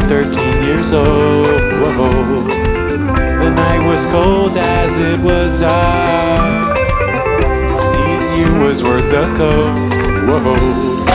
13 years old. Whoa. The night was cold as it was dark. Seeing you was worth the cold. Whoa.